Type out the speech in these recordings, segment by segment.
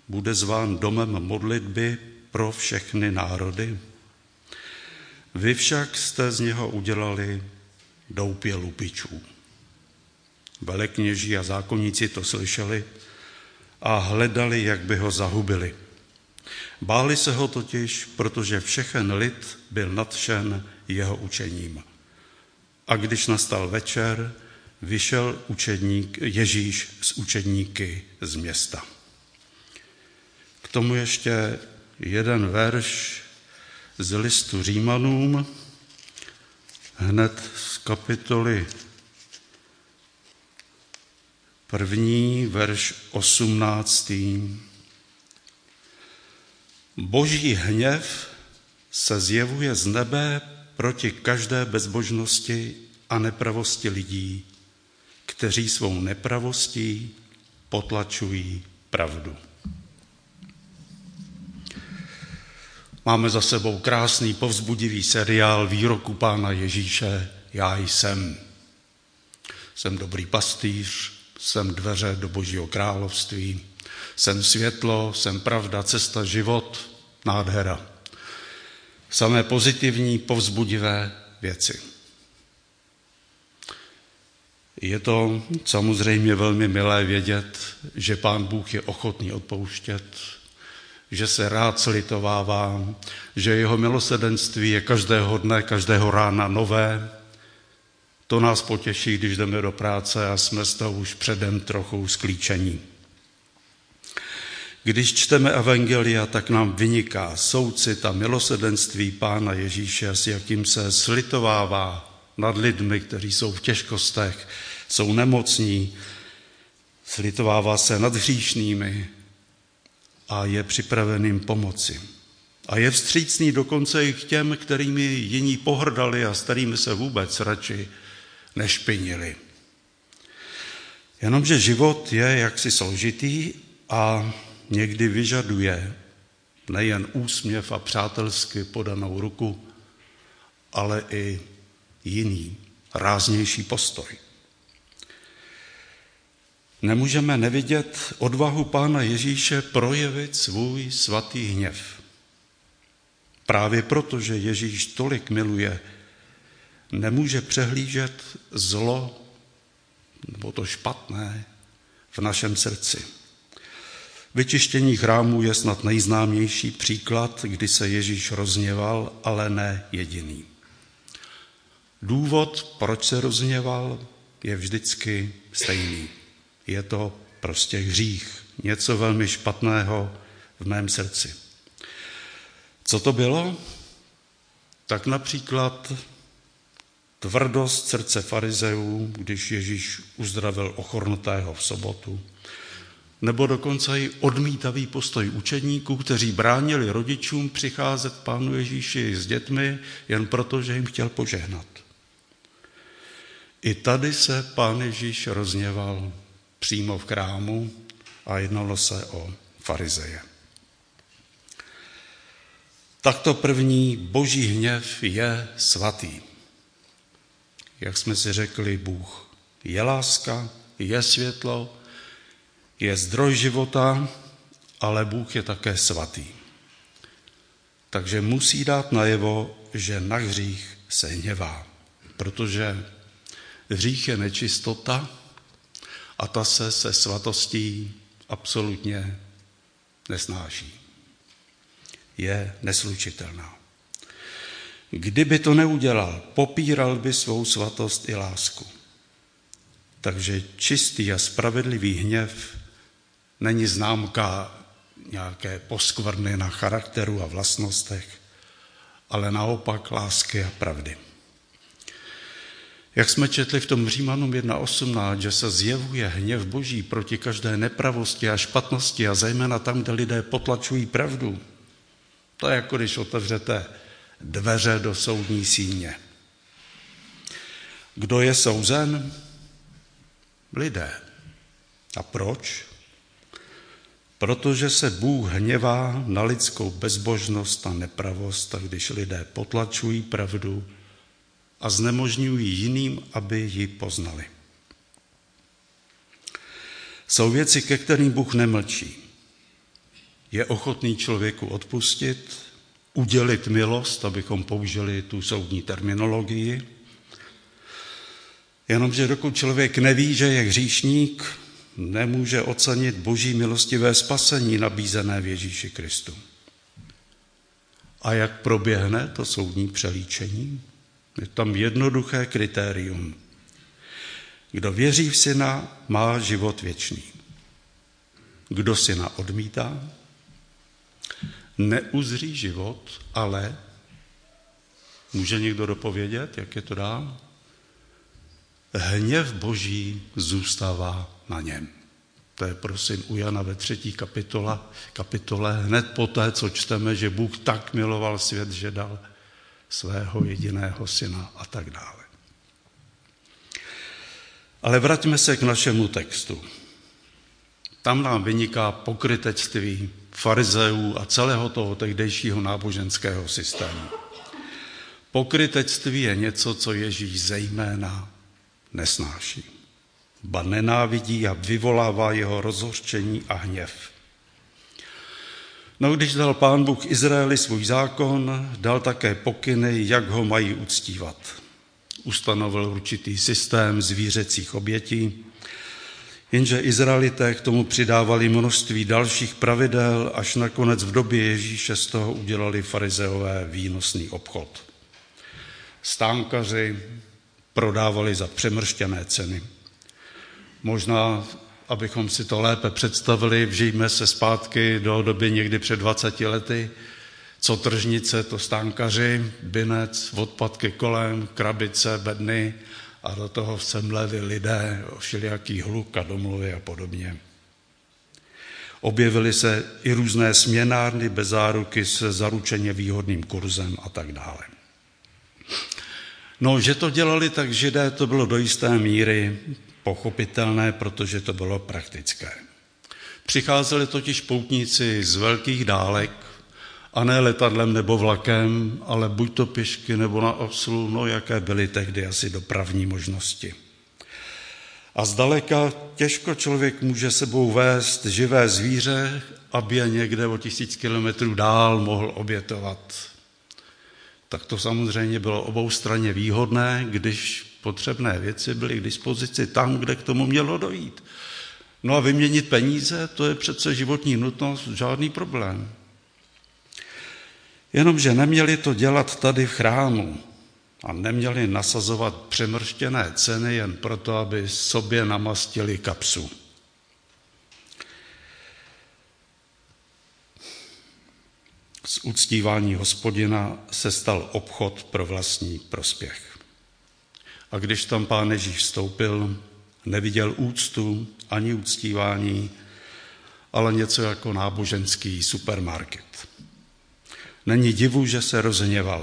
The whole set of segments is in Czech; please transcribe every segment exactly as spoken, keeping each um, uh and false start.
bude zván domem modlitby pro všechny národy. Vy však jste z něho udělali doupě lupičů. Velekněží a zákonníci to slyšeli a hledali, jak by ho zahubili. Báli se ho totiž, protože všechen lid byl nadšen jeho učením. A když nastal večer, vyšel učedník Ježíš s učedníky z města. K tomu ještě jeden verš z listu Římanům, hned z kapitoly první, verš osmnáctý. Boží hněv se zjevuje z nebe proti každé bezbožnosti a nepravosti lidí, kteří svou nepravostí potlačují pravdu. Máme za sebou krásný povzbudivý seriál výroku Pána Ježíše Já jsem. Jsem dobrý pastýř, jsem dveře do Božího království, jsem světlo, jsem pravda, cesta, život, nádhera. Samé pozitivní, povzbudivé věci. Je to samozřejmě velmi milé vědět, že Pán Bůh je ochotný odpouštět, že se rád slitovává, že jeho milosrdenství je každého dne, každého rána nové. To nás potěší, když jdeme do práce a jsme z toho už předem trochu sklíčení. Když čteme evangelia, tak nám vyniká soucit a milosrdenství Pána Ježíše, s jakým se slitovává nad lidmi, kteří jsou v těžkostech, jsou nemocní, slitovává se nad hříšnými a je připraveným pomoci. A je vstřícný dokonce i k těm, kterými jiní pohrdali a s kterými se vůbec radši nešpinili. Jenomže život je jaksi složitý a někdy vyžaduje nejen úsměv a přátelsky podanou ruku, ale i jiný, ráznější postoj. Nemůžeme nevidět odvahu Pána Ježíše projevit svůj svatý hněv. Právě proto, že Ježíš tolik miluje, nemůže přehlížet zlo nebo to špatné v našem srdci. Vyčištění chrámu je snad nejznámější příklad, kdy se Ježíš rozhněval, ale ne jediný. Důvod, proč se rozhněval, je vždycky stejný. Je to prostě hřích, něco velmi špatného v mém srdci. Co to bylo? Tak například tvrdost srdce farizeů, když Ježíš uzdravil ochrnutého v sobotu, nebo dokonce i odmítavý postoj učedníků, kteří bránili rodičům přicházet k Pánu Ježíši s dětmi jen proto, že jim chtěl požehnat. I tady se Pán Ježíš rozhněval přímo v chrámu a jednalo se o farizeje. Takto první boží hněv je svatý. Jak jsme si řekli, Bůh je láska, je světlo, je zdroj života, ale Bůh je také svatý. Takže musí dát najevo, že na hřích se hněvá, protože hřích je nečistota a ta se se svatostí absolutně nesnáší. Je neslučitelná. Kdyby to neudělal, popíral by svou svatost i lásku. Takže čistý a spravedlivý hněv není známka nějaké poskvrny na charakteru a vlastnostech, ale naopak lásky a pravdy. Jak jsme četli v tom Římanům jedna osmnáct, že se zjevuje hněv Boží proti každé nepravosti a špatnosti a zejména tam, kde lidé potlačují pravdu. To je jako když otevřete dveře do soudní síně. Kdo je souzen? Lidé. A proč? Protože se Bůh hněvá na lidskou bezbožnost a nepravost, a když lidé potlačují pravdu a znemožňují jiným, aby ji poznali. Jsou věci, ke kterým Bůh nemlčí. je ochotný člověku odpustit, udělit milost, abychom použili tu soudní terminologii. Jenomže dokud člověk neví, že je hříšník, nemůže ocenit boží milostivé spasení nabízené v Ježíši Kristu. A jak proběhne to soudní přelíčení? Je tam jednoduché kritérium. Kdo věří v syna, má život věčný. Kdo syna odmítá, neuzří život, ale může někdo dopovědět, jak je to dál? Hněv boží zůstává na něm. To je prosím u Jana ve třetí kapitole, kapitole hned poté, co čteme, že Bůh tak miloval svět, že dal svého jediného syna a tak dále. Ale vraťme se k našemu textu. Tam nám vyniká pokrytectví farizeů a celého toho tehdejšího náboženského systému. Pokrytectví je něco, co Ježíš zejména nesnáší. Ba nenávidí a vyvolává jeho rozhořčení a hněv. No, když dal Pán Bůh Izraeli svůj zákon, dal také pokyny, jak ho mají uctívat. Ustanovil určitý systém zvířecích obětí, jenže Izraelité k tomu přidávali množství dalších pravidel, až nakonec v době Ježíše z toho udělali farizeové výnosný obchod. Stánkaři prodávali za přemrštěné ceny. Možná, abychom si to lépe představili, vžijme se zpátky do doby někdy před dvaceti lety, co tržnice, to stánkaři, binec, odpadky kolem, krabice, bedny a do toho se mleli lidé o všelijaký hluk a domluvy a podobně. Objevily se i různé směnárny bez záruky se zaručeně výhodným kurzem a tak dále. No, že to dělali tak Židé, to bylo do jisté míry pochopitelné, protože to bylo praktické. Přicházeli totiž poutníci z velkých dálek, a ne letadlem nebo vlakem, ale buď to pěšky nebo na oslu, no jaké byly tehdy asi dopravní možnosti. A zdaleka těžko člověk může sebou vést živé zvíře, aby je někde o tisíc kilometrů dál mohl obětovat. Tak to samozřejmě bylo oboustranně výhodné, když potřebné věci byly k dispozici tam, kde k tomu mělo dojít. No a vyměnit peníze, to je přece životní nutnost, žádný problém. Jenomže neměli to dělat tady v chrámu a neměli nasazovat přemrštěné ceny jen proto, aby sobě namastili kapsu. Z uctívání Hospodina se stal obchod pro vlastní prospěch. A když tam Pán Ježíš vstoupil, neviděl úctu ani uctívání, ale něco jako náboženský supermarket. Není divu, že se rozhněval.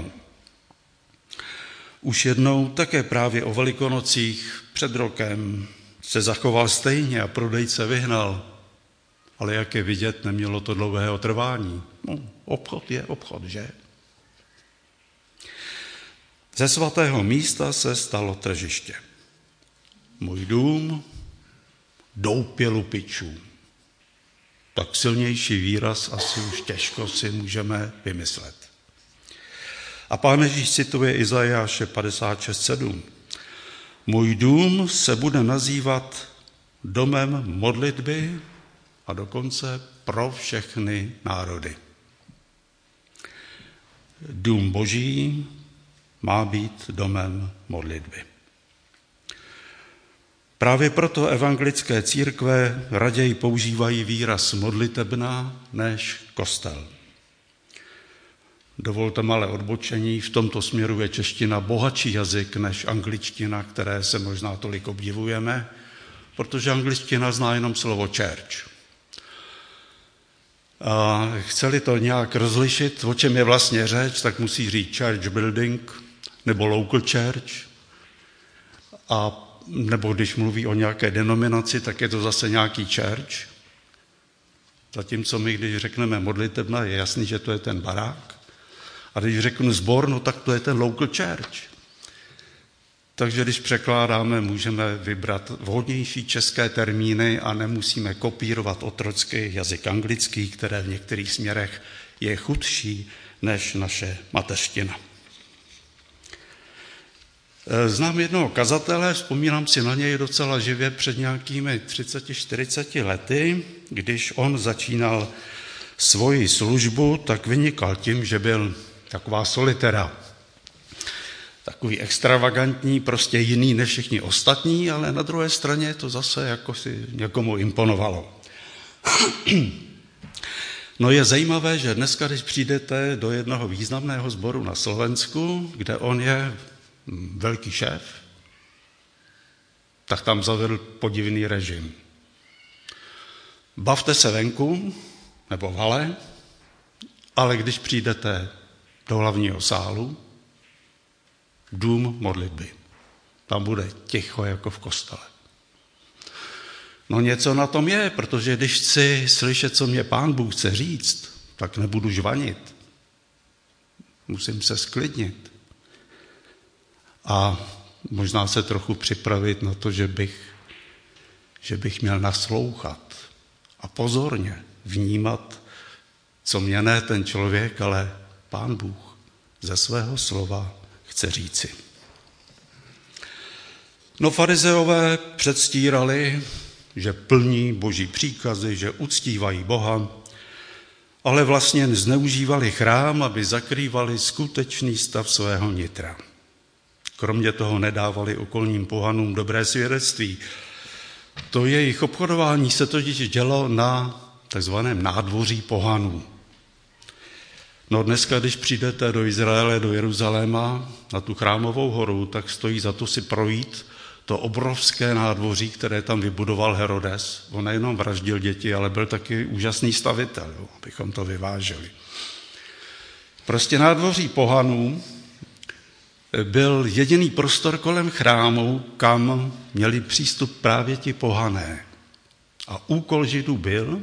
Už jednou, také právě o Velikonocích před rokem, se zachoval stejně a prodejce vyhnal. Ale jak je vidět, nemělo to dlouhého trvání. No, obchod je obchod, že? Ze svatého místa se stalo tržiště. Můj dům, doupě lupičů. Tak silnější výraz asi už těžko si můžeme vymyslet. A Pán Ježíš cituje Izajáše padesát šest sedm. Můj dům se bude nazývat domem modlitby a dokonce pro všechny národy. Dům Boží má být domem modlitby. Právě proto evangelické církve raději používají výraz modlitebna než kostel. Dovolte malé odbočení, v tomto směru je čeština bohatší jazyk než angličtina, které se možná tolik obdivujeme, protože angličtina zná jenom slovo church. A chceli to nějak rozlišit, o čem je vlastně řeč, tak musí říct church building nebo local church. A nebo když mluví o nějaké denominaci, tak je to zase nějaký church. Zatímco my, když řekneme modlitebna, je jasný, že to je ten barák. A když řeknu sbor, no tak to je ten local church. Takže když překládáme, můžeme vybrat vhodnější české termíny a nemusíme kopírovat otrocký jazyk anglický, které v některých směrech je chudší než naše mateřština. Znám jednoho kazatele, vzpomínám si na něj docela živě před nějakými třiceti čtyřiceti lety, když on začínal svoji službu, tak vynikal tím, že byl taková solitera. Takový extravagantní, prostě jiný než všichni ostatní, ale na druhé straně to zase jako si někomu imponovalo. No je zajímavé, že dneska, když přijdete do jednoho významného sboru na Slovensku, kde on je velký šéf, tak tam zavedl podivný režim. Bavte se venku, nebo v hale, ale když přijdete do hlavního sálu, dům modlitby. Tam bude ticho jako v kostele. No něco na tom je, protože když chci slyšet, co mě Pán Bůh chce říct, tak nebudu žvanit. Musím se sklidnit. A možná se trochu připravit na to, že bych, že bych měl naslouchat a pozorně vnímat, co mě ne ten člověk, ale Pán Bůh ze svého slova chce říci. No farizeové předstírali, že plní boží příkazy, že uctívají Boha, ale vlastně zneužívali chrám, aby zakrývali skutečný stav svého nitra. Kromě toho nedávali okolním pohanům dobré svědectví. To jejich obchodování se totiž dělo na takzvaném nádvoří pohanů. No dneska, když přijdete do Izraele, do Jeruzaléma, na tu chrámovou horu, tak stojí za to si projít to obrovské nádvoří, které tam vybudoval Herodes. On nejenom vraždil děti, ale byl taky úžasný stavitel, jo, abychom to vyváželi. Prostě nádvoří pohanů byl jediný prostor kolem chrámu, kam měli přístup právě ti pohané. A úkol Židů byl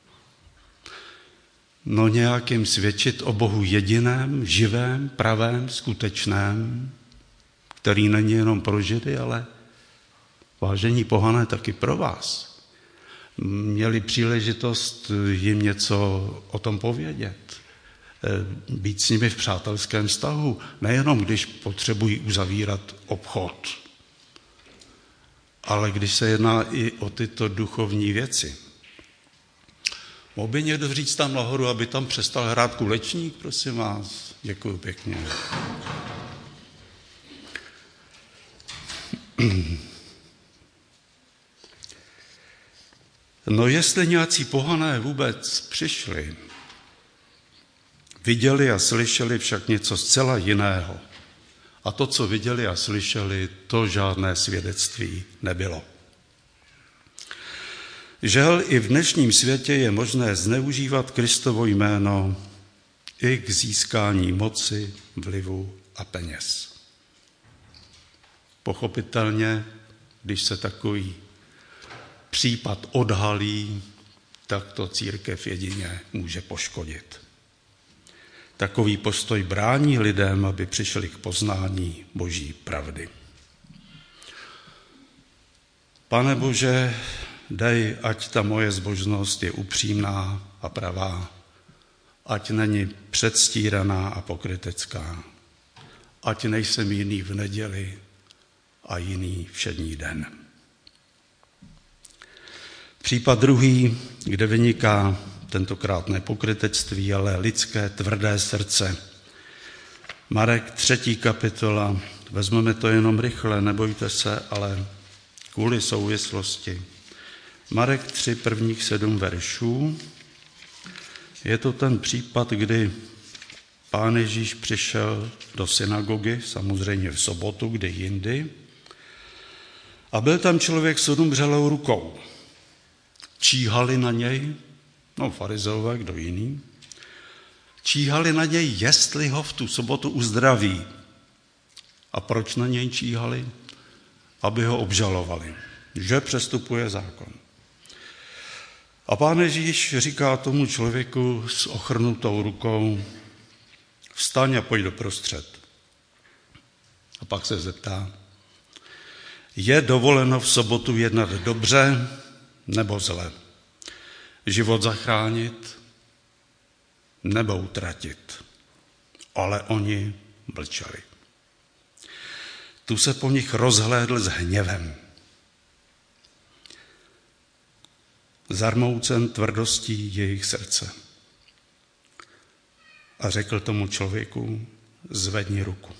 no nějakým svědčit o Bohu jediném, živém, pravém, skutečném, který není jenom pro Židy, ale vážení pohané taky pro vás. Měli příležitost jim něco o tom povědět, být s nimi v přátelském vztahu, nejenom když potřebují uzavírat obchod, ale když se jedná i o tyto duchovní věci. Mohl by někdo říct tam nahoru, aby tam přestal hrát kulečník, prosím vás? Děkuju pěkně. No jestli nějací pohané vůbec přišli, viděli a slyšeli však něco zcela jiného. A to, co viděli a slyšeli, to žádné svědectví nebylo. Žel i v dnešním světě je možné zneužívat Kristovo jméno i k získání moci, vlivu a peněz. Pochopitelně, když se takový případ odhalí, tak to církev jedině může poškodit. Takový postoj brání lidem, aby přišli k poznání Boží pravdy. Pane Bože, dej, ať ta moje zbožnost je upřímná a pravá, ať není předstíraná a pokrytecká, ať nejsem jiný v neděli a jiný všední den. Případ druhý, kde vyniká tentokrát ne pokrytectví, ale lidské tvrdé srdce. Marek třetí kapitola, vezmeme to jenom rychle, nebojte se, ale kvůli souvislosti. Marek tři, prvních sedm veršů. Je to ten případ, kdy Pán Ježíš přišel do synagogy, samozřejmě v sobotu, kdy jindy, a byl tam člověk s odumřelou rukou. Číhali na něj, no farizeové, kdo jiný, číhali na něj, jestli ho v tu sobotu uzdraví. A proč na něj číhali? Aby ho obžalovali, že přestupuje zákon. A Pán Ježíš říká tomu člověku s ochrnutou rukou, vstaň a pojď doprostřed. A pak se zeptá, Je dovoleno v sobotu jednat dobře nebo zle, život zachránit nebo utratit. Ale oni mlčeli. Tu se po nich rozhlédl s hněvem. Zarmoucen tvrdostí jejich srdce. A řekl tomu člověku, zvedni ruku.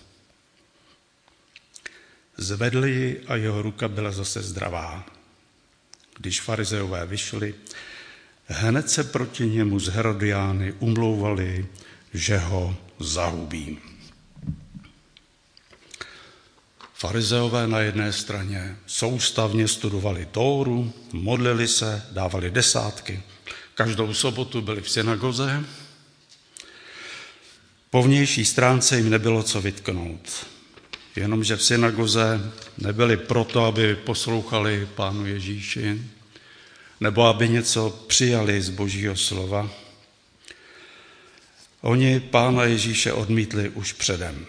Zvedl ji a jeho ruka byla zase zdravá. Když farizeové vyšli, hned se proti němu z Herodiány umlouvali, že ho zahubí. Farizeové na jedné straně soustavně studovali Tóru, modlili se, dávali desátky. Každou sobotu byli v synagoze. Po vnější stránce jim nebylo co vytknout. Jenomže v synagoze nebyli proto, aby poslouchali Pánu Ježíši, nebo aby něco přijali z Božího slova. Oni Pána Ježíše odmítli už předem.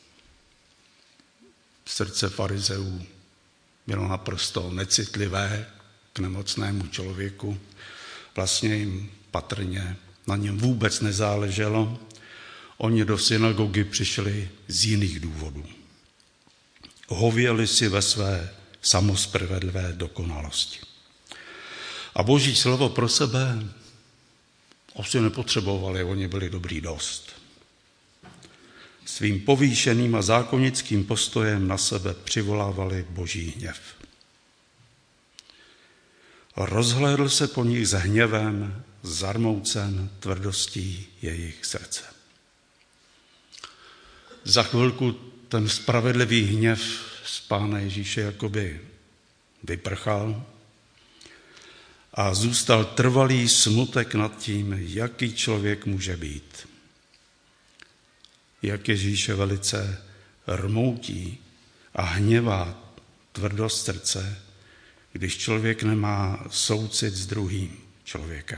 Srdce farizeů bylo naprosto necitlivé k nemocnému člověku. Vlastně jim patrně na něm vůbec nezáleželo. Oni do synagogy přišli z jiných důvodů. Hověli si ve své samospravedlivé dokonalosti. A Boží slovo pro sebe asi nepotřebovali, oni byli dobrý dost. Svým povýšeným a zákonickým postojem na sebe přivolávali Boží hněv. Rozhlédl se po nich s hněvem, zarmoucen tvrdostí jejich srdce. Za chvilku ten spravedlivý hněv z Pána Ježíše jakoby vyprchal a zůstal trvalý smutek nad tím, jaký člověk může být. Jak Ježíše velice rmoutí a hněvá tvrdost srdce, když člověk nemá soucit s druhým člověkem.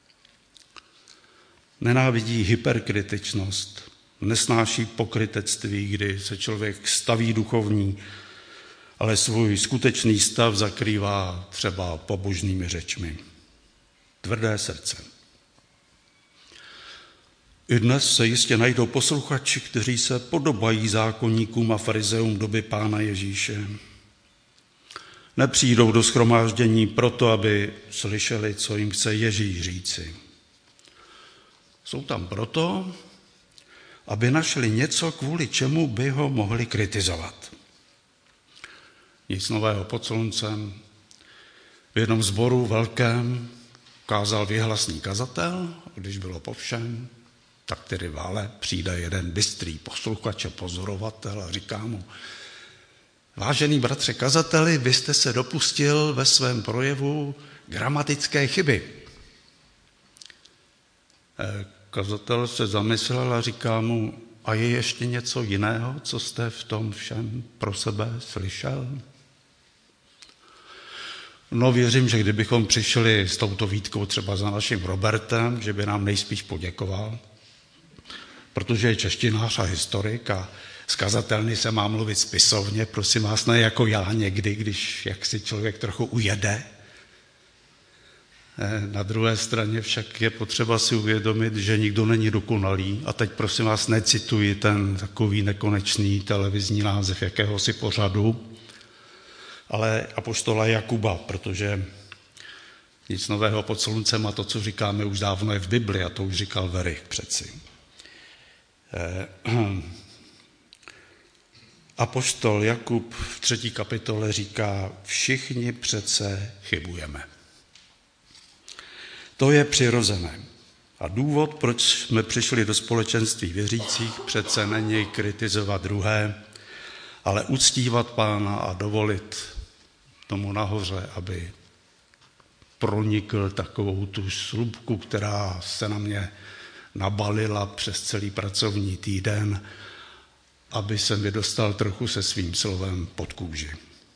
Nenávidí hyperkritičnost, nesnáší pokrytectví, kdy se člověk staví duchovní, ale svůj skutečný stav zakrývá třeba pobožnými řečmi. Tvrdé srdce. I dnes se jistě najdou posluchači, kteří se podobají zákonníkům a farizeům doby Pána Ježíše. Nepřijdou do shromáždění proto, aby slyšeli, co jim chce Ježíš říci. Jsou tam proto, aby našli něco, kvůli čemu by ho mohli kritizovat. Nic nového pod sluncem. V jednom sboru velkém kázal věhlasný kazatel, když bylo po všem, tak tedy vále přijde jeden bystrý posluchač a pozorovatel a říká mu: vážený bratře kazateli, vy jste se dopustil ve svém projevu gramatické chyby. Kazatel se zamyslel a říká mu: a je ještě něco jiného, co jste v tom všem pro sebe slyšel? No věřím, že kdybychom přišli s touto výtkou třeba za naším Robertem, že by nám nejspíš poděkoval, protože je češtinář a historik a z kazatelny se má mluvit spisovně, prosím vás, ne jako já někdy, když jak si člověk trochu ujede. Na druhé straně však je potřeba si uvědomit, že nikdo není dokonalý. A teď prosím vás necituji ten takový nekonečný televizní název jakéhosi pořadu, ale apoštola Jakuba, protože nic nového pod sluncem a to, co říkáme, už dávno je v Bibli a to už říkal Verich přeci. Apoštol Jakub v třetí kapitole říká: všichni přece chybujeme. To je přirozené. A důvod, proč jsme přišli do společenství věřících, přece není kritizovat druhé, ale uctívat Pána a dovolit tomu nahoře, aby pronikl takovou tu slupku, která se na mě nabalila přes celý pracovní týden, aby se mi dostal trochu se svým slovem pod kůži.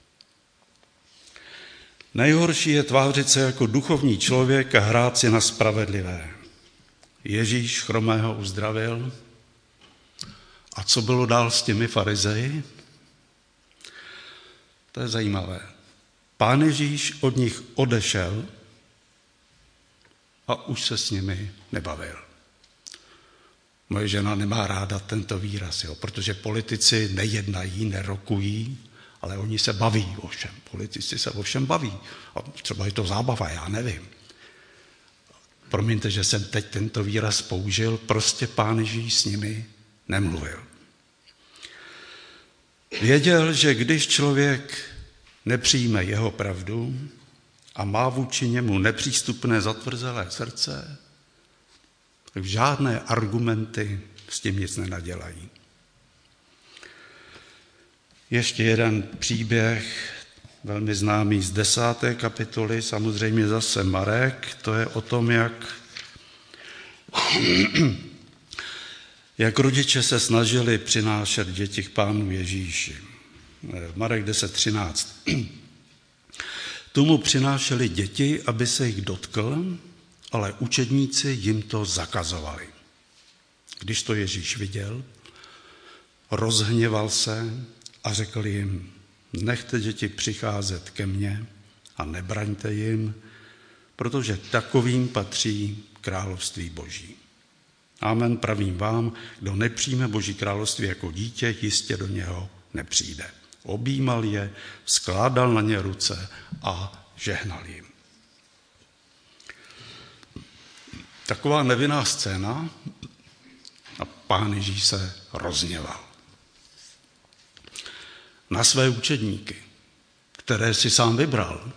Nejhorší je tvářit se jako duchovní člověk a hrát si na spravedlivé. Ježíš chromého uzdravil. A co bylo dál s těmi farizeji? To je zajímavé. Pán Ježíš od nich odešel a už se s nimi nebavil. Moje žena nemá ráda tento výraz, jo, protože politici nejednají, nerokují, ale oni se baví o všem. Politici se o všem baví. A třeba je to zábava, já nevím. Promiňte, že jsem teď tento výraz použil, prostě Pán Ježíš s nimi nemluvil. Věděl, že když člověk nepřijme jeho pravdu a má vůči němu nepřístupné zatvrzelé srdce, tak žádné argumenty s tím nic nenadělají. Ještě jeden příběh, velmi známý z desáté kapitoly, samozřejmě zase Marek, to je o tom, jak, jak rodiče se snažili přinášet děti k Pánu Ježíši. Marek deset třináct. Tu mu přinášeli děti, aby se jich dotkl, ale učedníci jim to zakazovali. Když to Ježíš viděl, rozhněval se a řekl jim, nechte děti přicházet ke mně a nebraňte jim, protože takovým patří království Boží. Amen, pravím vám, kdo nepřijme Boží království jako dítě, jistě do něho nepřijde. Objímal je, skládal na ně ruce a žehnal jim. Taková nevinná scéna a Pán Ježíš se rozhněval na své učedníky, které si sám vybral.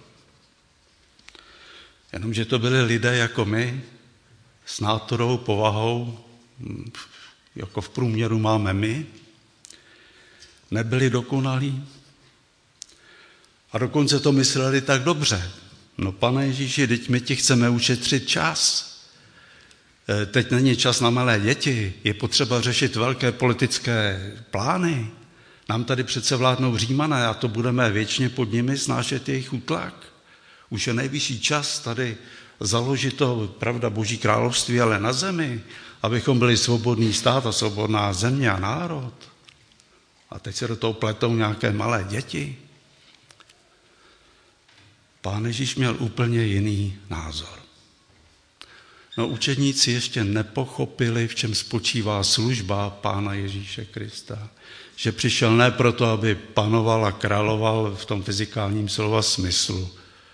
Jenomže to byli lidé jako my, s nátorou, povahou, jako v průměru máme my, nebyli dokonalí a dokonce to mysleli tak dobře. No, Pane Ježíši, teď my ti chceme ušetřit čas. Teď není čas na malé děti, je potřeba řešit velké politické plány. Nám tady přece vládnou Římané a to budeme věčně pod nimi snášet jejich útlak. Už je nejvyšší čas tady založit to, pravda, Boží království, ale na zemi, abychom byli svobodný stát a svobodná země a národ. A teď se do toho pletou nějaké malé děti. Pán Ježíš měl úplně jiný názor. No, učedníci ještě nepochopili, v čem spočívá služba Pána Ježíše Krista. Že přišel ne proto, aby panoval a královal v tom fyzikálním slova smyslu.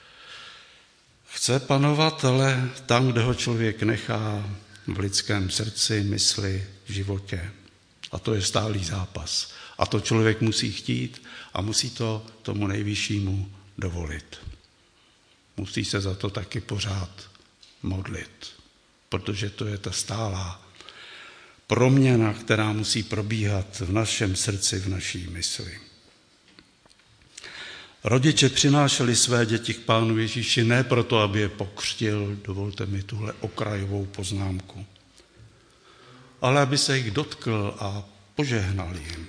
Chce panovat, ale tam, kde ho člověk nechá v lidském srdci, mysli, v životě. A to je stálý zápas. A to člověk musí chtít a musí to tomu nejvyššímu dovolit. Musí se za to taky pořád modlit, protože to je ta stálá proměna, která musí probíhat v našem srdci, v naší mysli. Rodiče přinášeli své děti k Pánu Ježíši ne proto, aby je pokřtil, dovolte mi tuhle okrajovou poznámku, ale aby se jich dotkl a požehnal jim.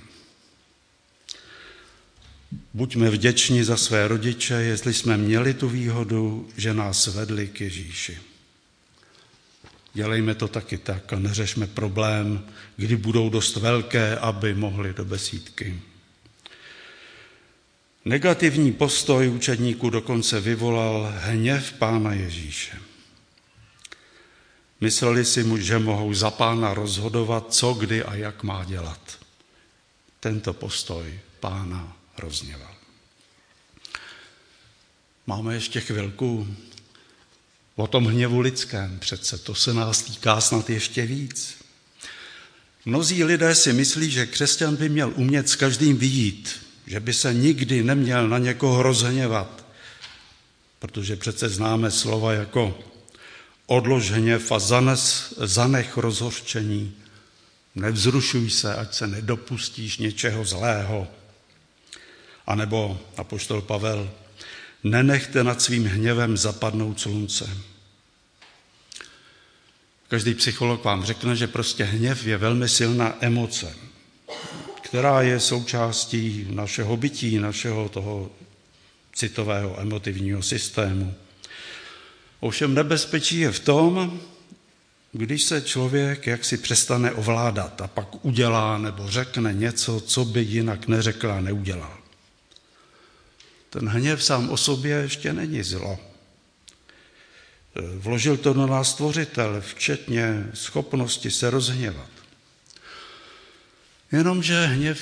Buďme vděční za své rodiče, jestli jsme měli tu výhodu, že nás vedli k Ježíši. Dělejme to taky tak a neřešme problém, kdy budou dost velké, aby mohli do besídky. Negativní postoj učedníků dokonce vyvolal hněv Pána Ježíše. Mysleli si, že mohou za Pána rozhodovat, co, kdy a jak má dělat. Tento postoj Pána rozhněval. Máme ještě chvilku o tom hněvu lidském, přece to se nás týká snad ještě víc. Mnozí lidé si myslí, že křesťan by měl umět s každým vyjít, že by se nikdy neměl na někoho rozhněvat, protože přece známe slova jako odlož hněv a zanes, zanech rozhořčení, nevzrušuj se, ať se nedopustíš něčeho zlého. A nebo apoštol Pavel, nenechte nad svým hněvem zapadnout slunce. Každý psycholog vám řekne, že prostě hněv je velmi silná emoce, která je součástí našeho bytí, našeho toho citového emotivního systému. Ovšem nebezpečí je v tom, když se člověk jaksi přestane ovládat a pak udělá nebo řekne něco, co by jinak neřekl a neudělal. Ten hněv sám o sobě ještě není zlo. Vložil to do nás Stvořitel, včetně schopnosti se rozhněvat. Jenomže hněv